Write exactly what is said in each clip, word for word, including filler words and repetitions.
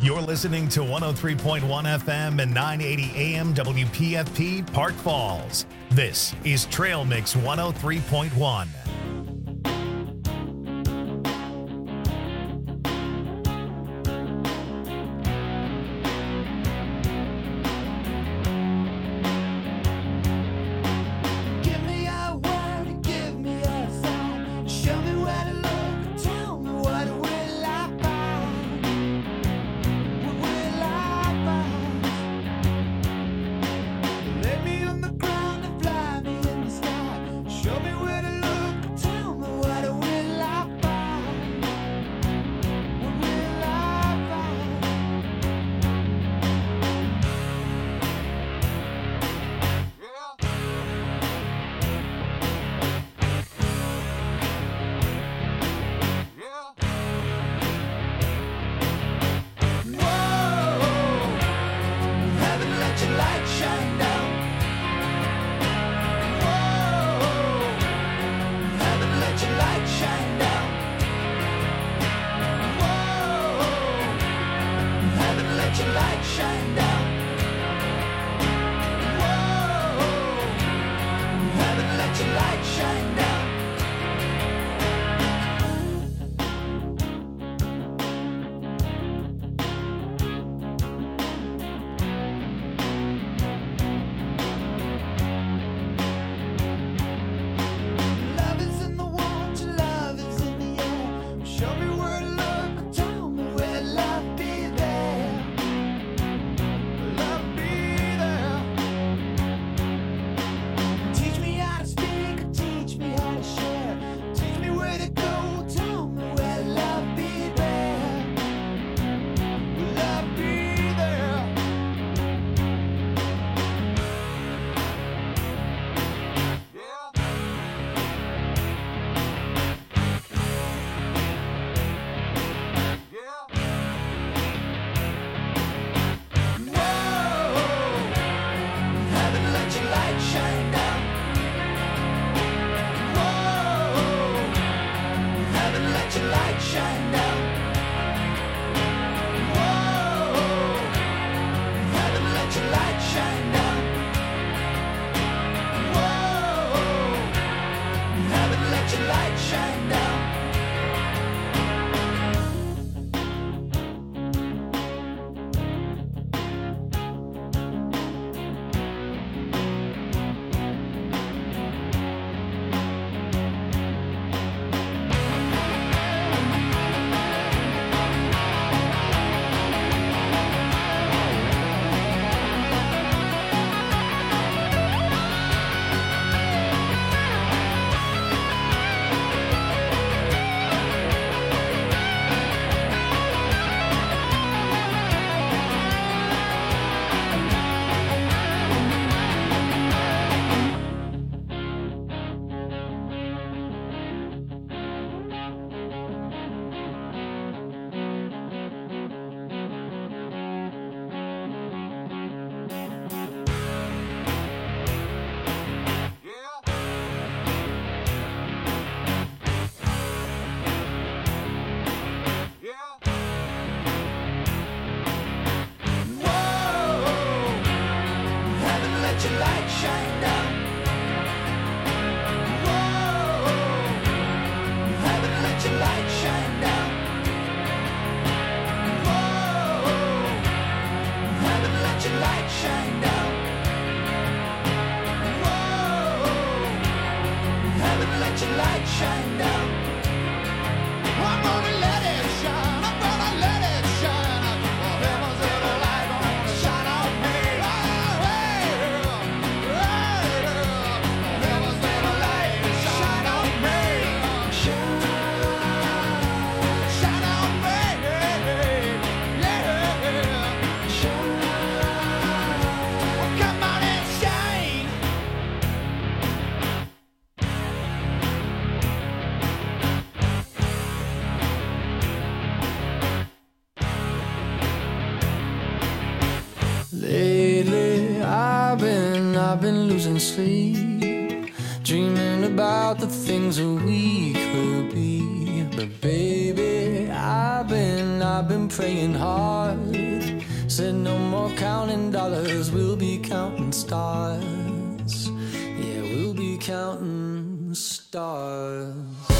You're listening to one oh three point one F M and nine eighty A M W P F P Park Falls. This is Trail Mix one oh three point one. I've been losing sleep, dreaming about the things that we could be. But baby, I've been, I've been praying hard Said no more counting dollars, we'll be counting stars. Yeah, we'll be counting stars.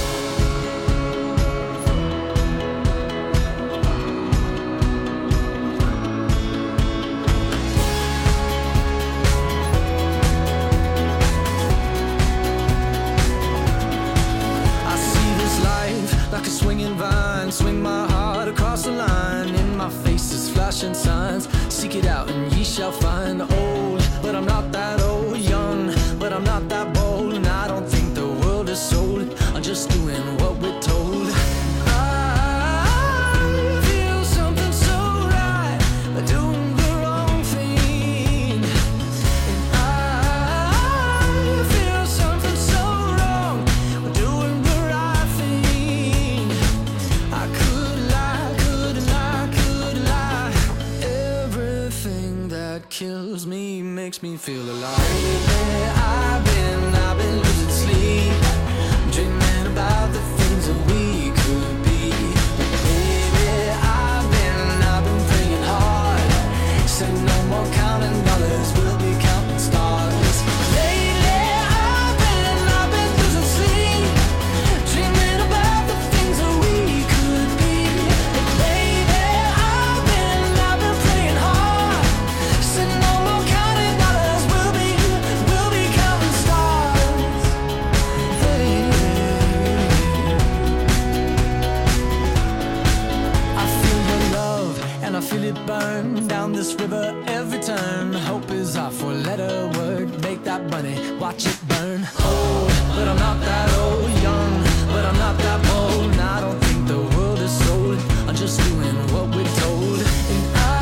Like a swinging vine, swing my heart across the line. In my face is flashing signs. Seek it out and ye shall find. Old, but I'm not that old. Young, but I'm not that bold. And I don't think the world is sold. I'm just doing what we're told. I feel something so right, doing the wrong thing. And I feel something so wrong, doing the right thing. I could lie, could lie, could lie. Everything that kills me makes me feel alive. Lately I've been, I've been losing sleep, dreaming about the things that we could be. Baby, I've been, I've been praying hard. Said no more counting dollars, we'll be counting stars. Lately I've been, I've been losing sleep, dreaming about the things that we could be. Baby, I've been, I've been praying hard. Said no more counting dollars, we'll be, we'll be counting stars. Hey. I feel your love and I feel it burn down this river every turn. Hope is our four-letter word. Make that money, watch it burn. Old, but I'm not that old. Young, but I'm not that bold. And I don't think the world is sold. I'm just doing what we're told. And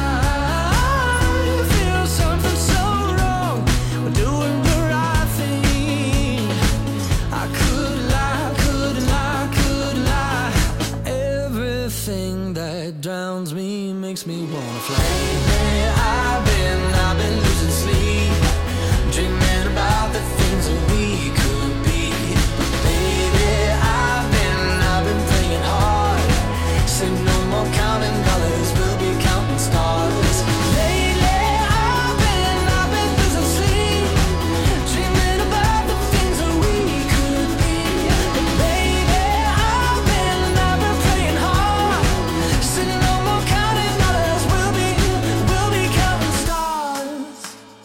I feel something so wrong. We're doing the right thing. I could lie, could lie, could lie. Everything that drowns me makes me wanna fly. Lately I've been, I've been losing sleep, dreaming about the things that we could be. Baby, I've been, I've been praying hard. Say no more counting dollars, we'll be counting stars. Lately I've been, I've been losing sleep, dreaming about the things that we could be. Baby, I've been, I've been praying hard. Say no more counting dollars, we'll be, we'll be counting stars.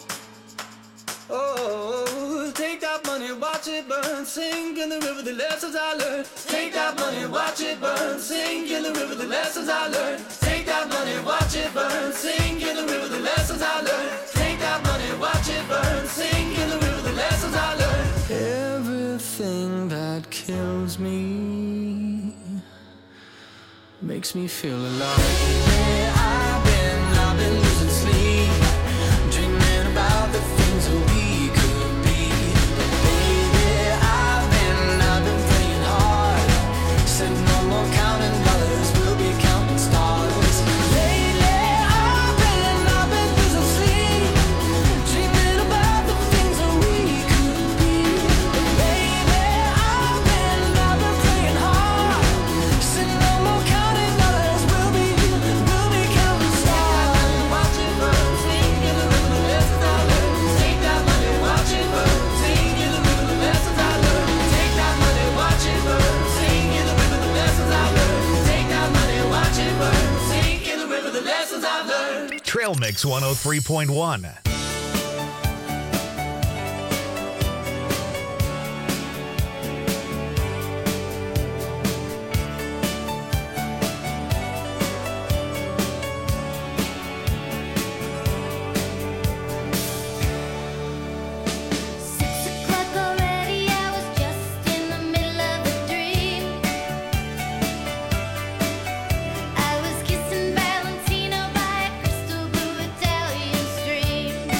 Oh, take that money, watch it burn, sink in the river, the lessons I learned. Take that money, watch it burn, sink in the river, the lessons I learned. Take that money, watch it burn, sink in the river, the lessons I learned. Take that money, watch it burn, sink in the river, the lessons I learned. Everything that kills me makes me feel alive. Yeah, I've been, I've been losing sleep, dreaming about the things that we could be. Baby, I've been, I've been praying hard. Said no more counting dollars, we'll be counting stars. Lately I've been, I've been losing sleep, dreaming about the things that we could be. Baby, I've been, I've been praying hard. Said no more counting dollars, we'll be, we'll be counting stars. Watch it burn, sing in the river, the lessons I learned. Take that money, watch it burn, sing in the river, the lessons I learned. Take that money, watch it burn, sing in the river, the lessons I learned. Take that money, watch it burn, sing in the river, the lessons I learned. Trail Mix one oh three point one. Six o'clock already, I was just in the middle of a dream. I was kissing Valentino by a crystal blue Italian stream.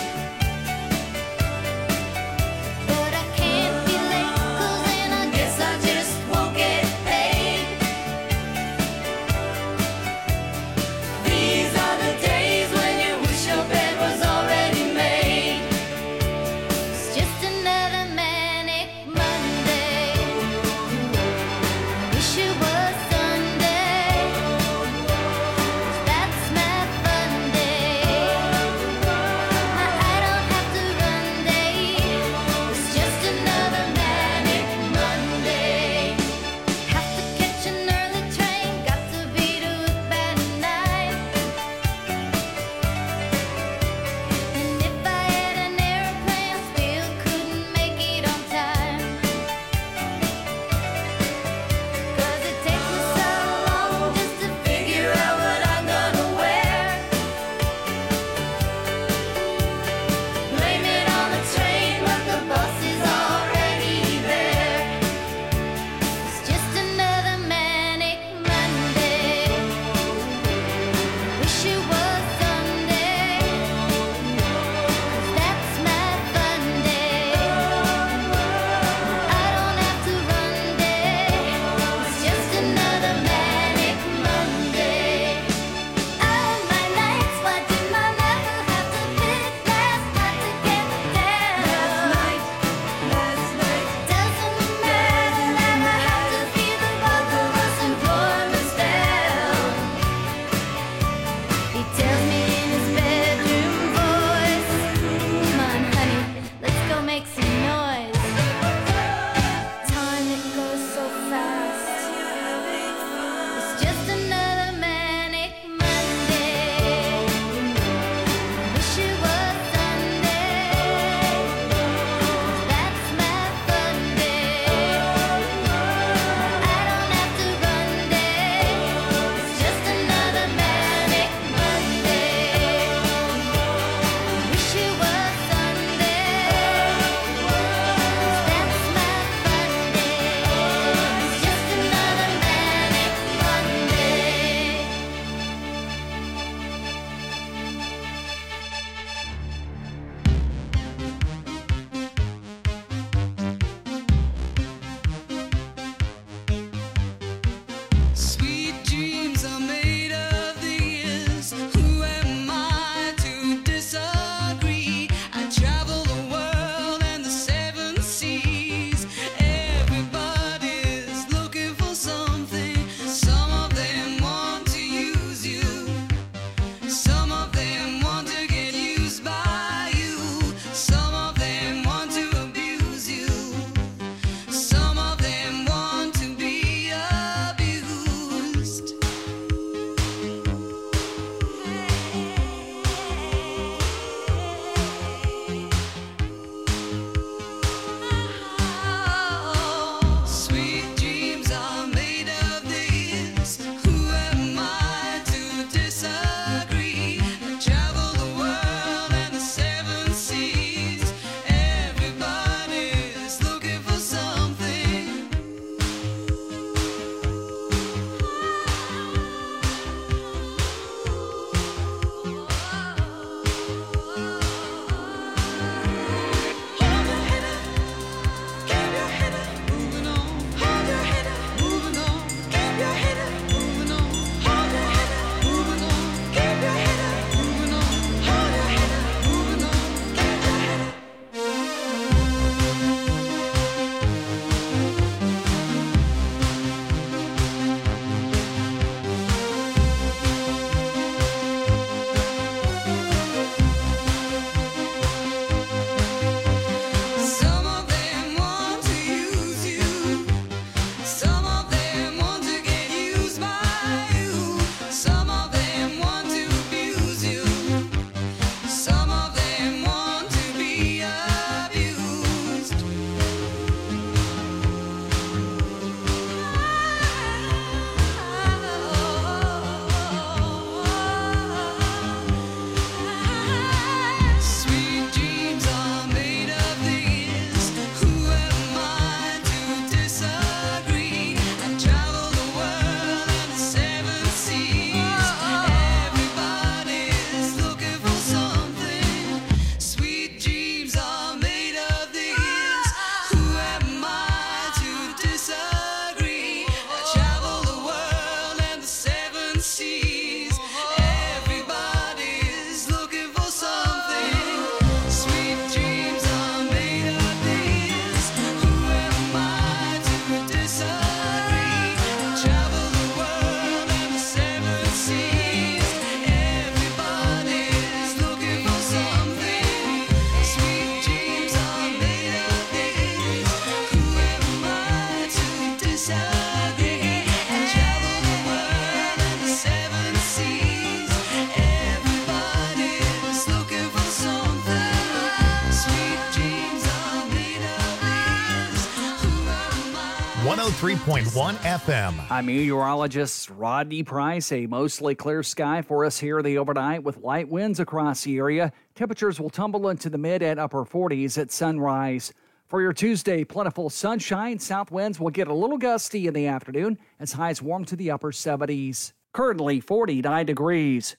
oh three point one F M. I'm meteorologist Rodney Price. A mostly clear sky for us here the overnight with light winds across the area. Temperatures will tumble into the mid and upper forties at sunrise. For your Tuesday, plentiful sunshine. South winds will get a little gusty in the afternoon as highs warm to the upper seventies. Currently forty-nine degrees.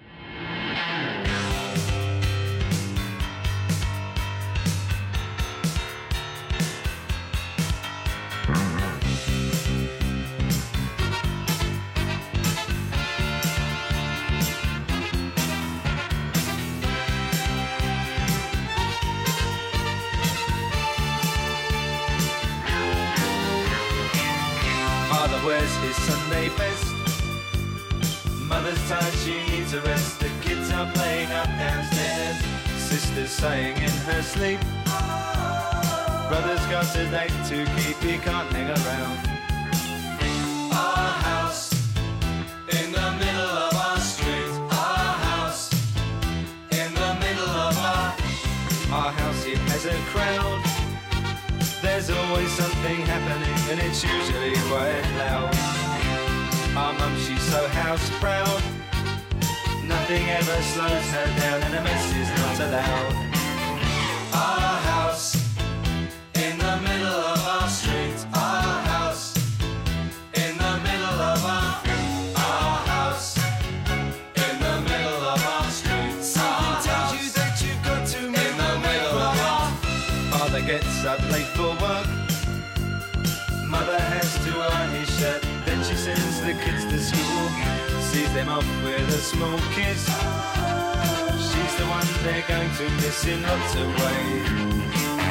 Wears his Sunday best. Mother's tired, she needs a rest. The kids are playing up downstairs. Sister's sighing in her sleep. Brother's got a date to keep, he can't hang around. Our house in the middle of our street. Our house in the middle of our Our house, it has a crowd. There's always something happening and it's usually quite loud. Our mum, she's so house proud. Nothing ever slows her down and a mess is not allowed. Our house in the middle of our street. Our house in the middle of our Our house in the middle of our street. Something tells you that you've got to in the middle of our Father gets up late for work. Mother has to iron his shirt. Then she sends the kids to school. Sees them off with a small kiss. She's the one they're going to miss in lots of ways.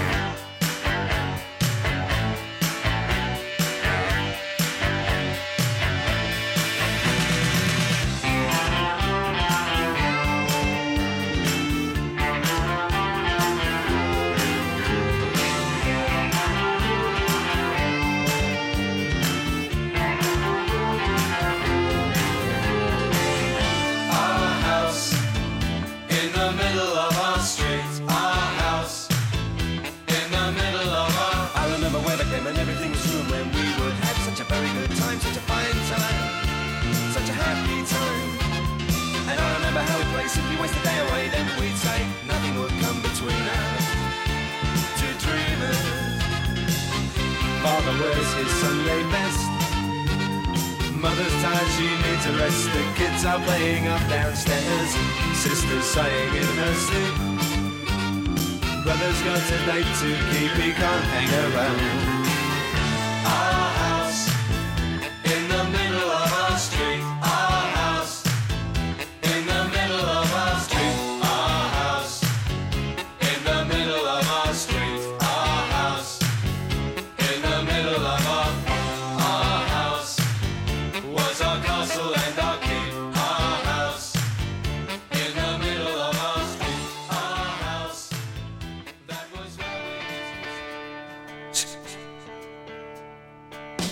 Simply waste the day away, then we'd say nothing would come between us. Two dreamers. Father wears his Sunday best. Mother's tired, she needs a rest. The kids are playing up downstairs. Sister's sighing in her sleep. Brother's got a date to keep, he can't hang around. Our house in the middle of our street. Our house in the middle of our street. Our house in the middle of our street. Our house in the middle of our Our house was our castle and our keep. Our house in the middle of our street. Our house, that was where we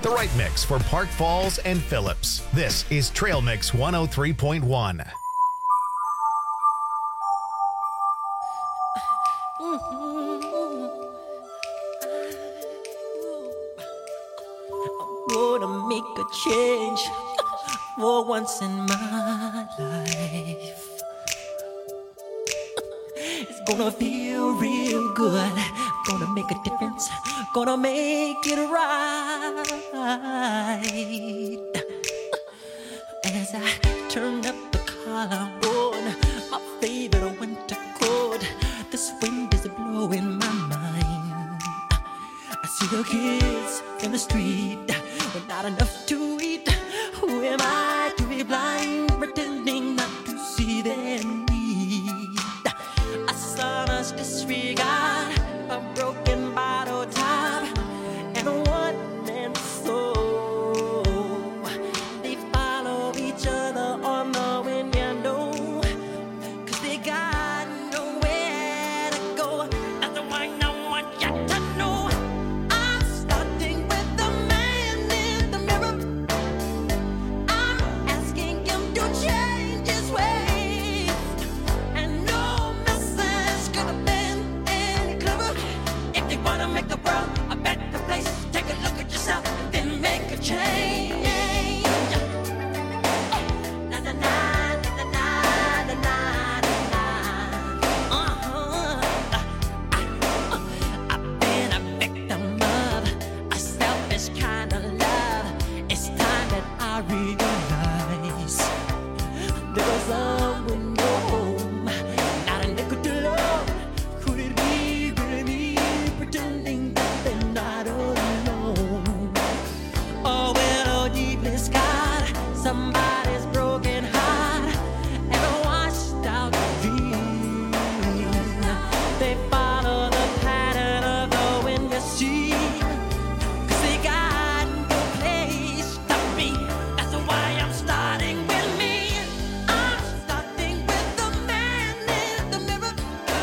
the right mix for Park Falls and Phillips. This is Trail Mix one oh three point one. Gonna make a change for once in my life. It's gonna feel real good. Gonna make a difference. Gonna make it right. As I turn up the collar on my favorite winter coat, this wind is blowing my mind. I see the kids in the street with not enough to eat. Who am I to be blind, pretending not to see their need? A son's disregard, a broken bottle top, and a one-man soul. They follow each other on the wind, you know, 'cause they got nowhere to go. That's why I want you to know I'm starting with the man in the mirror. I'm asking him to change his ways, and no message could have been any clearer. If you wanna make the world a better place, take a look at yourself and then make a change. Na na na na na na na na. Uh-huh. I've been a victim of a selfish kind of love. It's time that I realize there was some with no home, not a nickel to love. Could it be really me pretending that they're not alone? Oh, well, oh, deeply scarred, somebody's broken heart and a washed out dream. They follow the pattern of the wind, you see, 'cause they got no place to be. That's why I'm starting with me. I'm starting with the man in the mirror.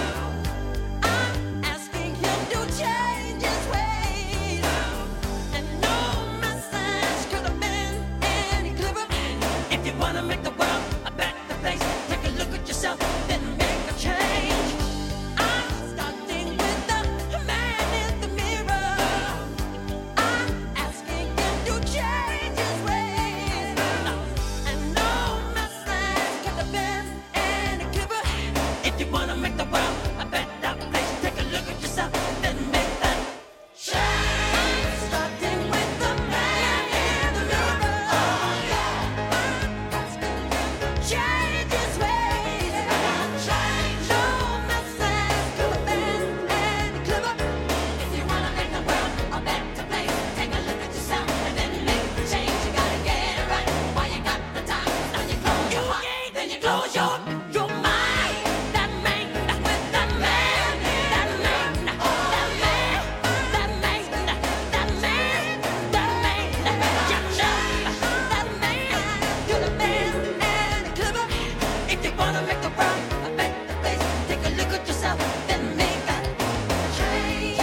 I'm asking him to change his ways, and no message could have been any clearer. If you wanna make the world a better place, take a look at yourself, then make a change. I'm starting with the man in the mirror. I'm asking him to change his ways, and no message could have been any clearer. If you wanna make the world a better place, take a look at yourself, then make that change. I'm starting with the man in the mirror. I'm asking him to change his ways. No message could have been any clearer. If you wanna make the world a better place, take a look at yourself and then make the change. You gotta get it right while you got the time. Now you close your heart, then you close your your mind. That man, with that man, that man, that man, that man, that man, that man, you know, that man could have been any clearer. If you wanna make the world a better place, take a look at yourself, then make that change.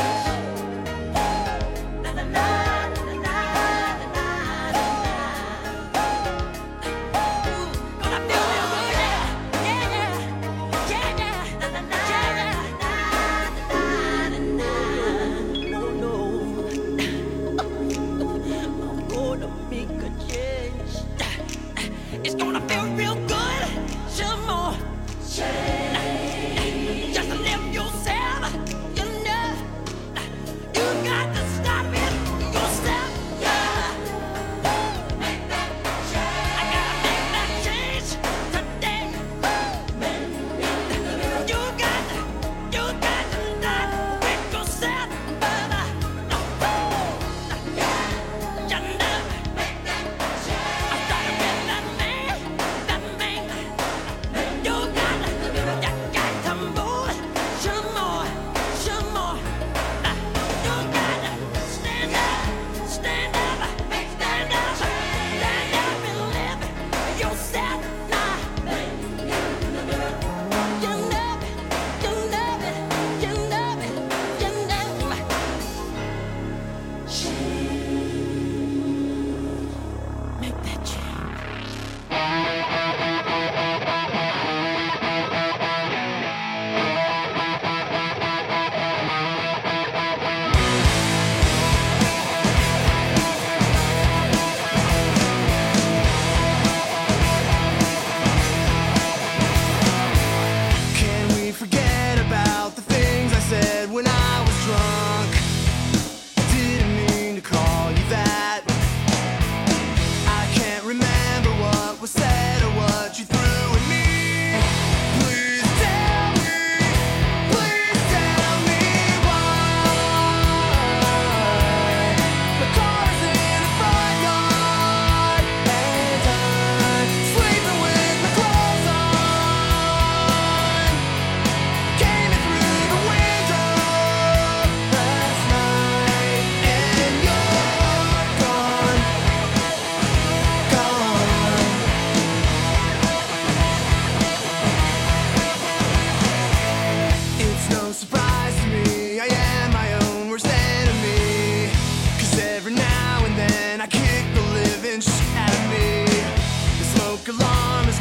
Na na na na na na na. Gonna feel real good, yeah, yeah, yeah, yeah, na na na na na na. No, no, I'm gonna make a change. It's gonna feel real good. Some more change. Just live yourself. You know, you got to stop it yourself. Yeah. Make that change. I gotta make that change today. You got to, you got to not with yourself, brother. No. Yeah. You know, make that change. I started with that man, that man. You got to, you got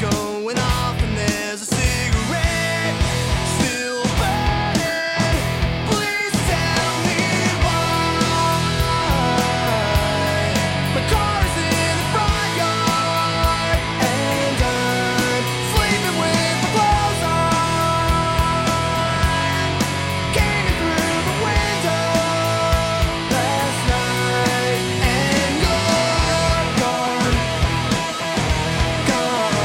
going off and there's a cigarette still burning. Please tell me why. My car is in the front yard and I'm sleeping with my clothes on. Came in through the window last night and you're gone, gone.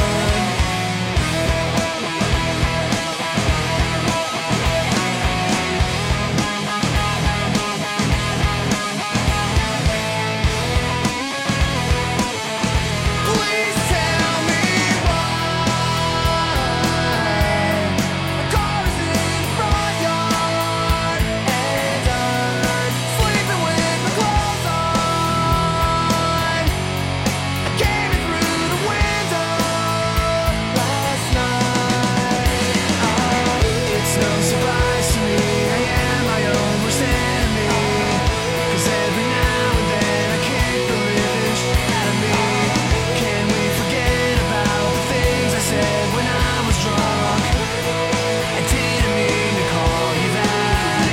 Please tell me why. My car is in the front yard and I'm sleeping with my clothes on. I came in through the window last night. It's no surprise to me, I am my own worst enemy. 'Cause every now and then I kick the living shit out of me. Can we forget about the things I said when I was drunk? I didn't mean to call you that.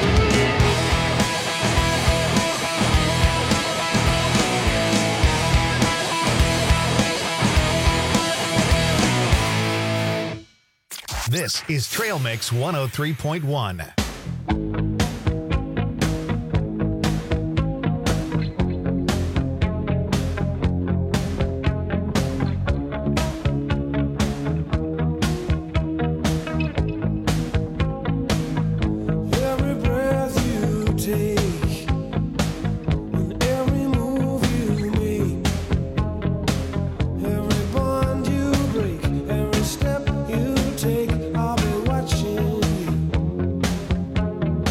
This is Trail Mix one oh three point one. Every breath you take and every move you make, every bond you break, every step you take, I'll be watching you.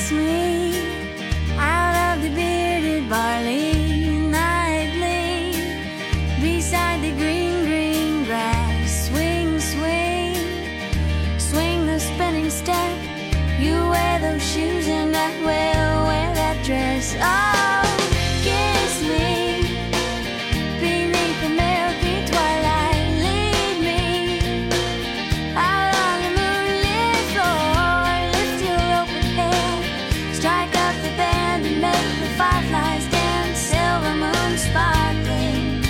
kiss me out of the bearded barley nightly beside the green, green grass. Swing, swing, swing the spinning step. You wear those shoes and I will wear that dress. Oh, kiss me beneath the milky twilight. Lead me out on the moonlit floor. Lift your open head, strike up the band and make the fireflies dance. Silver moon sparkling.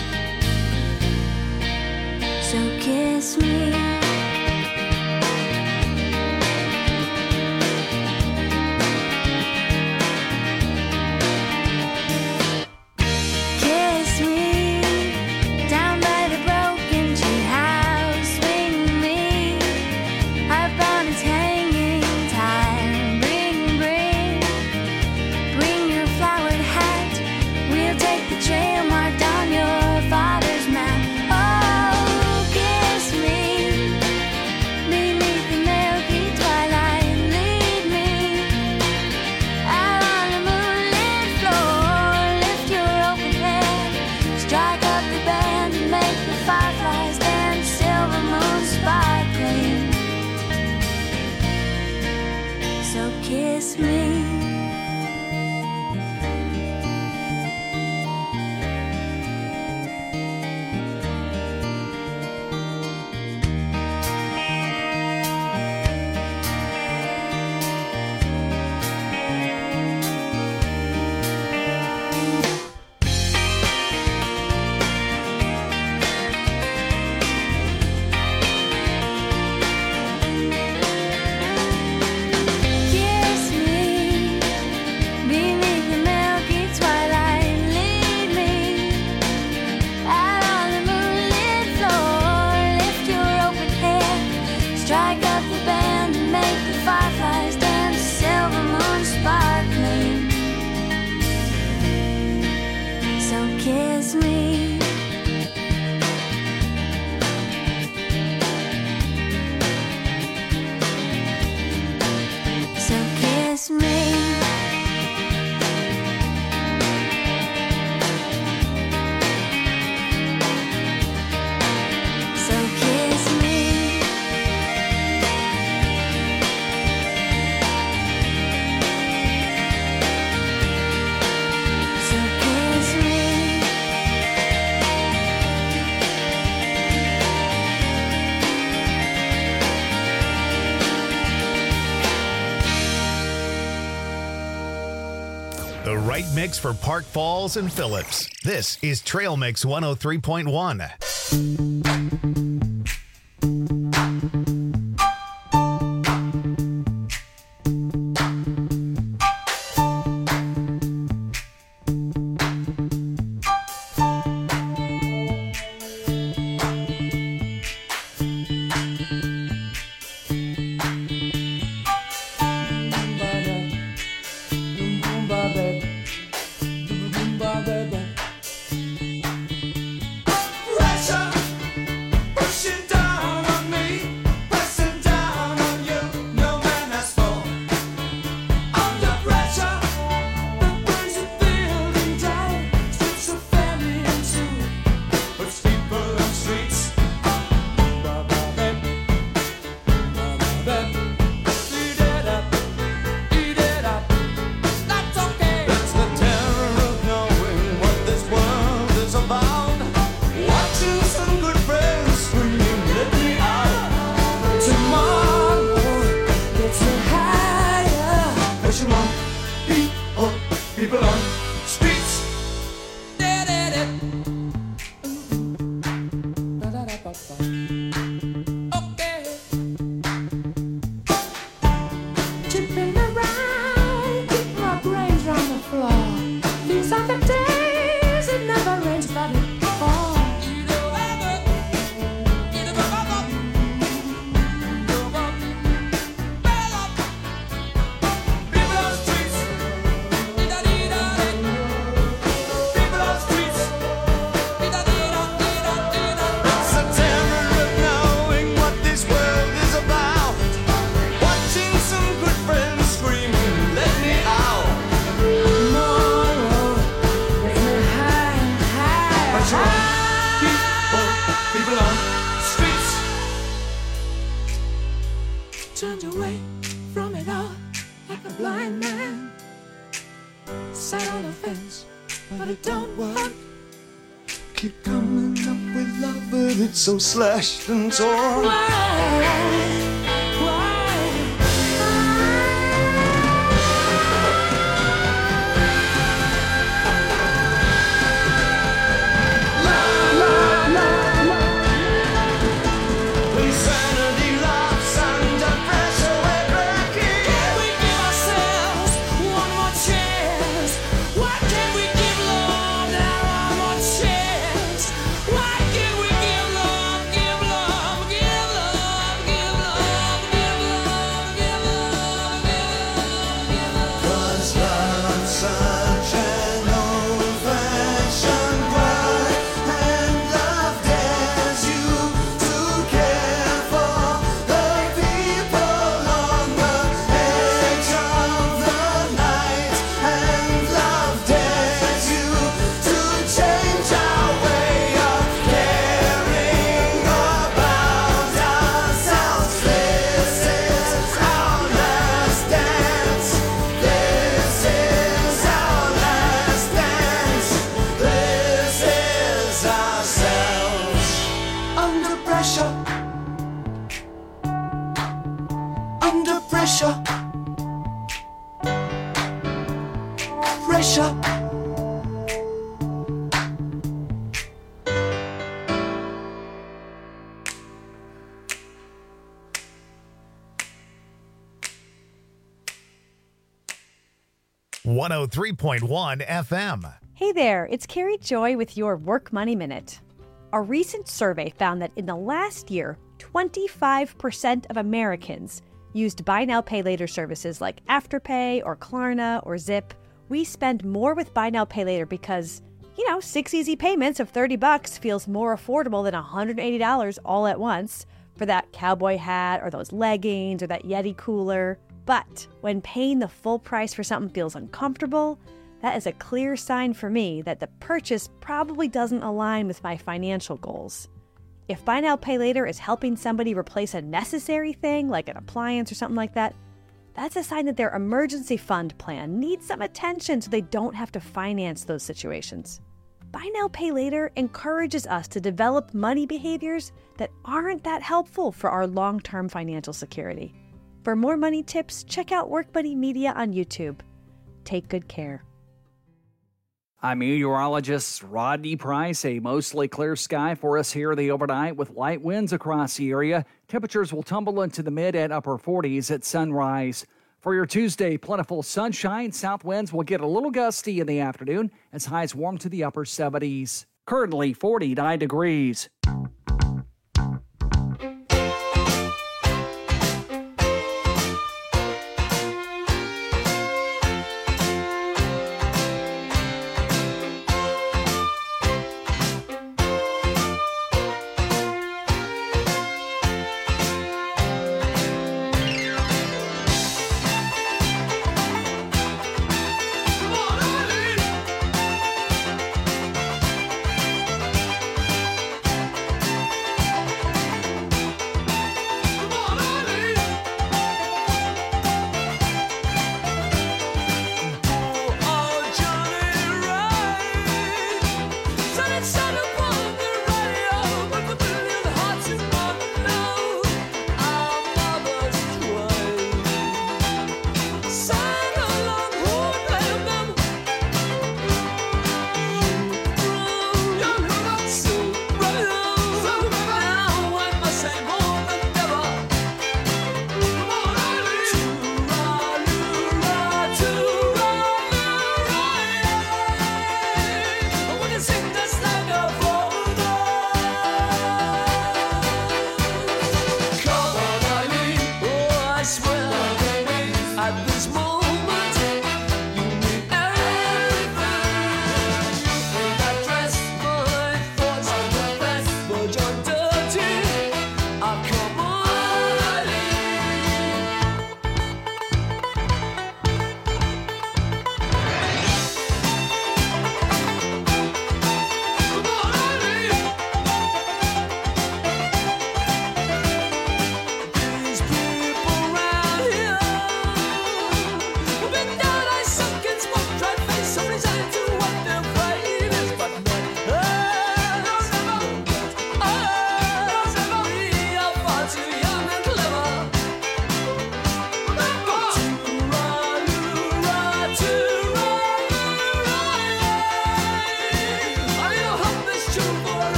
So kiss me. Kiss me down by the broken tree house. Swing me upon its hanging tire. Bring, bring, bring your flowered hat. We'll take the trail marked on your father's map. Oh, kiss me beneath the milky twilight. Lead me out on the moonlit floor. Lift your open head, strike up the band and make the fireflies dance. Silver moon sparkling. So kiss me. Kiss me beneath the milky twilight. Lead me out on the moonlit floor. Lift your open head, strike up the band and make the fireflies dance. Silver moon sparkling. So kiss me. So kiss me. So kiss me. So kiss me. The right mix for Park Falls and Phillips. This is Trail Mix one oh three point one. Pressure September spirit so slashed and torn. Why? Insanity laughs under pressure we're breaking. Can we give ourselves one more chance? Why can't we give love that one more chance? Why can't we give love, give love, give love, give love, give love, give love, give love, give love? 'Cause love's such an old-fashioned word, and love dares you to care for the people on the edge of the night, and love dares you to change our way of caring about ourselves. This is our last dance. This is our last dance. This is ourselves. Under pressure. Under pressure. Pressure. one oh three point one F M. Hey there, it's Carrie Joy with your Work Money Minute. A recent survey found that in the last year, twenty-five percent of Americans used buy now, pay later services like Afterpay or Klarna or Zip. We spend more with buy now, pay later because, you know, six easy payments of thirty bucks feels more affordable than one hundred eighty dollars all at once for that cowboy hat or those leggings or that Yeti cooler. But when paying the full price for something feels uncomfortable, that is a clear sign for me that the purchase probably doesn't align with my financial goals. If buy now, pay later is helping somebody replace a necessary thing like an appliance or something like that, that's a sign that their emergency fund plan needs some attention so they don't have to finance those situations. Buy now, pay later encourages us to develop money behaviors that aren't that helpful for our long-term financial security. For more money tips, check out Work Money Media on YouTube. Take good care. I'm meteorologist Rodney Price. A mostly clear sky for us here the overnight with light winds across the area. Temperatures will tumble into the mid and upper forties at sunrise. For your Tuesday, plentiful sunshine. South winds will get a little gusty in the afternoon as highs warm to the upper seventies. Currently forty-nine degrees.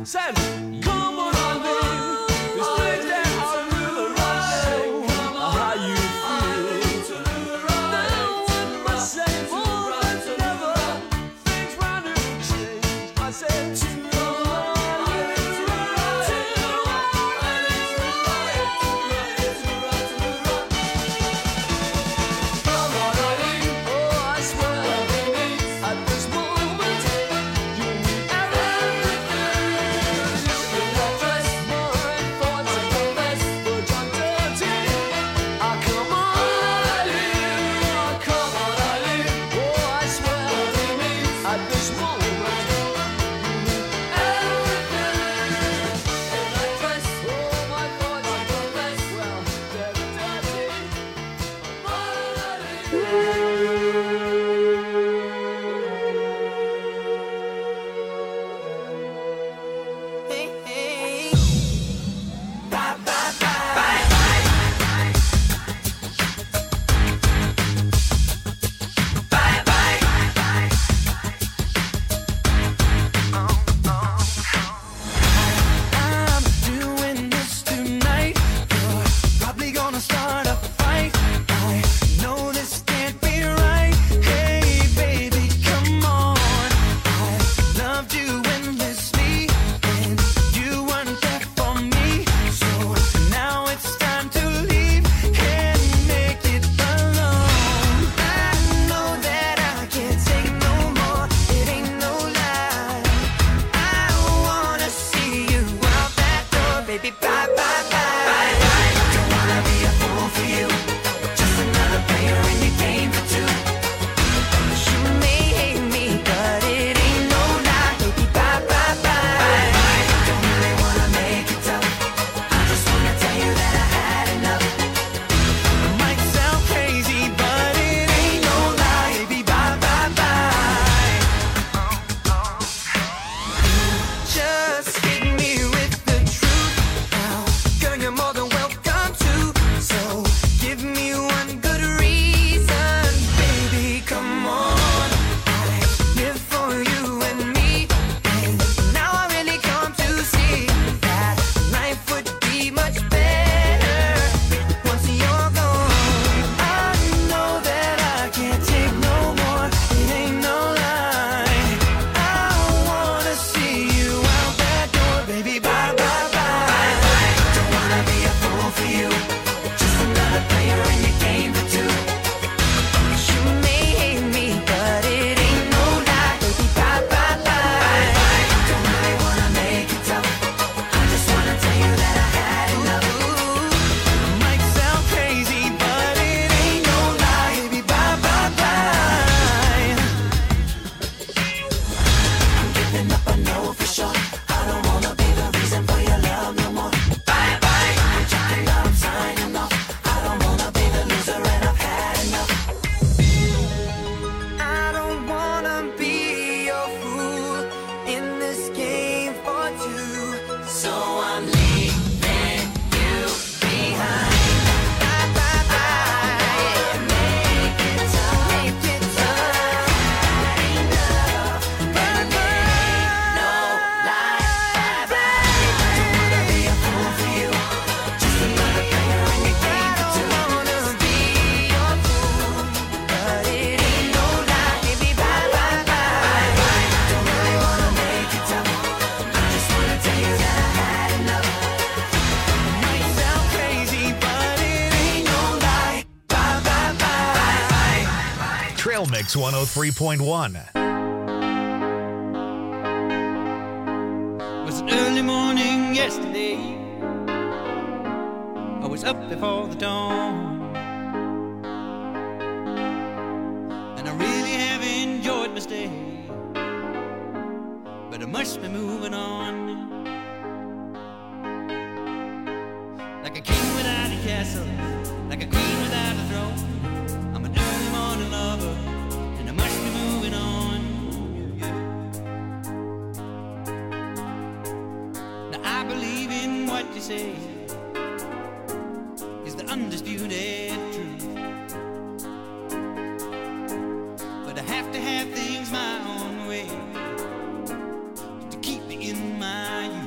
Said, come on, darling. This place that I really like. How you feel? Now it must say more than ever. Things round and change. I said, Trail Mix one oh three point one. It was an early morning yesterday. I was up before the dawn, and I really have enjoyed my stay, but I must be moving on. Like a king without a castle, like a queen without a throne, I'm an early morning lover, and I must be moving on. Now I believe in what you say is the undisputed truth, but I have to have things my own way to keep me in my youth.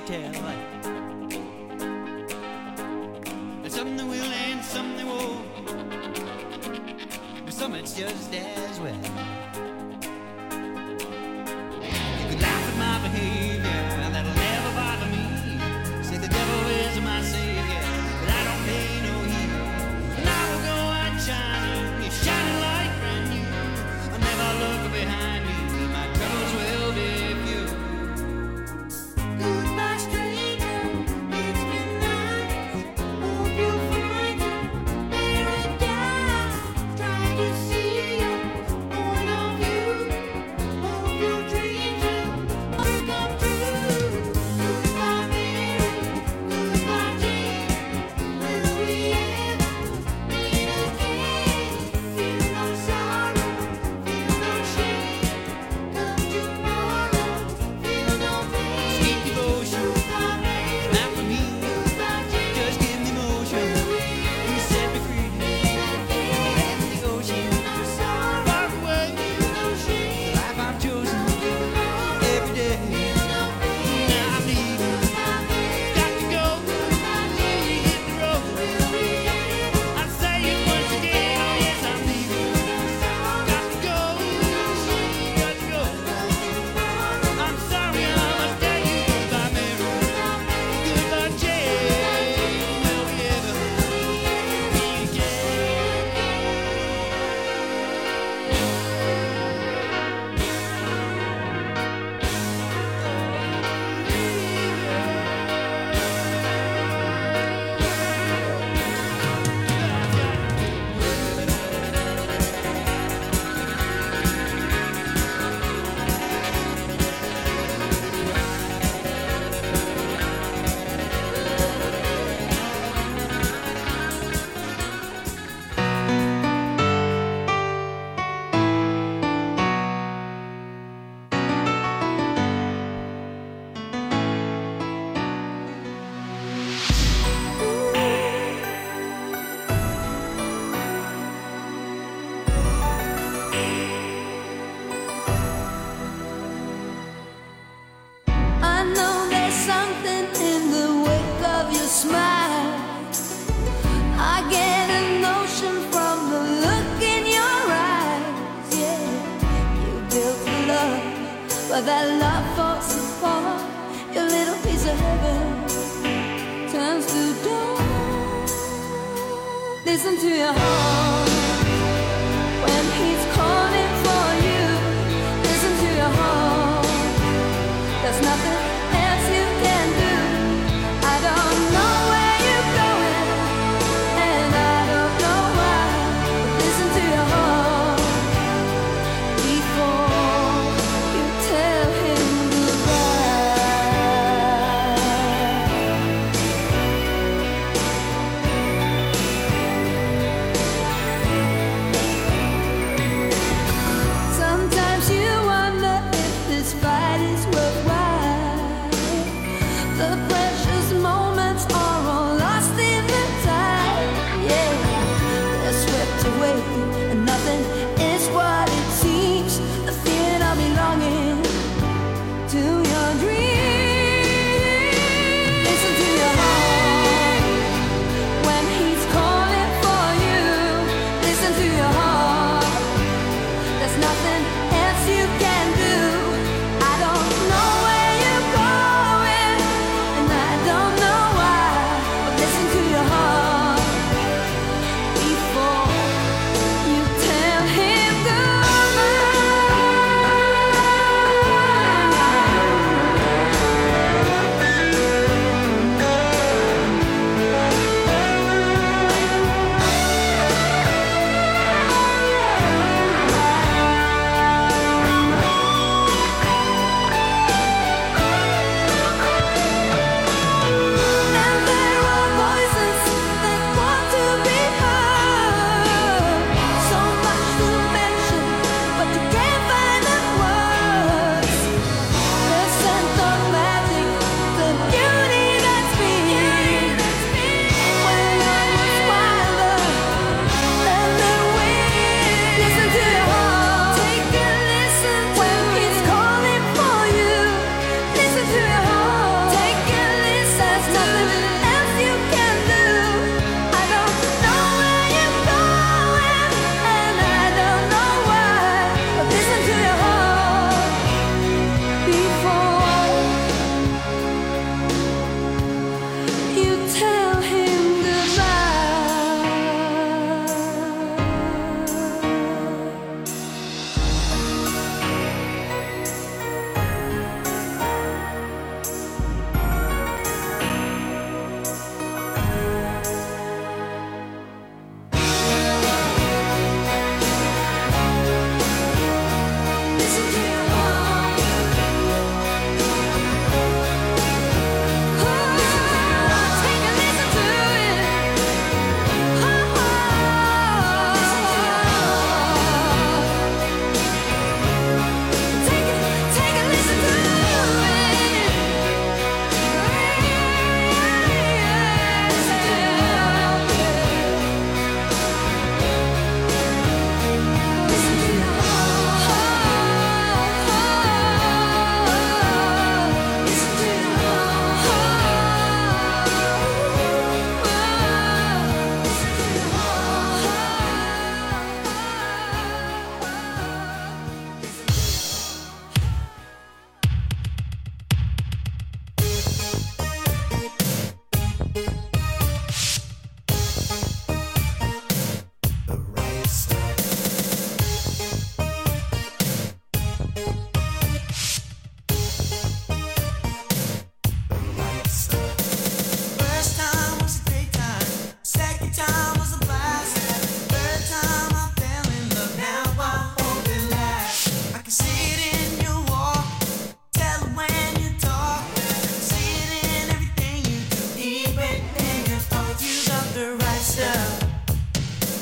tell. And some they will and some they won't. But some it's just as well. You could laugh at my behavior, and that'll never bother me. Say the devil is my savior, but I don't pay no heed. And I will go out shining, it's shining like brand new. I never look behind me, my troubles will be few. Goodbye, stranger. It's been nice. Hope you find paradise. Try to see you, point of view. Hope your dreams will come true. Goodbye, Mary. Goodbye, Jane. Will we ever meet again? Feel no sorrow, feel no shame. Come tomorrow, feel no pain. Sweet devotion, Goodbye, Mary. not for me. Goodbye, Jane. Just give me motion. You set me free. Let the ocean far away. The life I've chosen every day. Now I'm leaving. Got to go. Hit the road. I say it once again. Oh yes, I'm leaving. Got to go. Got to go. I'm sorry I must tell you goodbye, Mary. Goodbye, Jane. Will we ever meet I know there's something in the wake of your smile. I get a notion from the look in your eyes. Yeah, you built a love, but that love falls apart. Your little piece of heaven turns to dawn. Listen to your heart when he's calling for you. Listen to your heart. There's nothing else you can do. I don't know where you're going, and I don't know why. But listen to your heart before you tell him goodbye.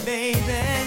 baby.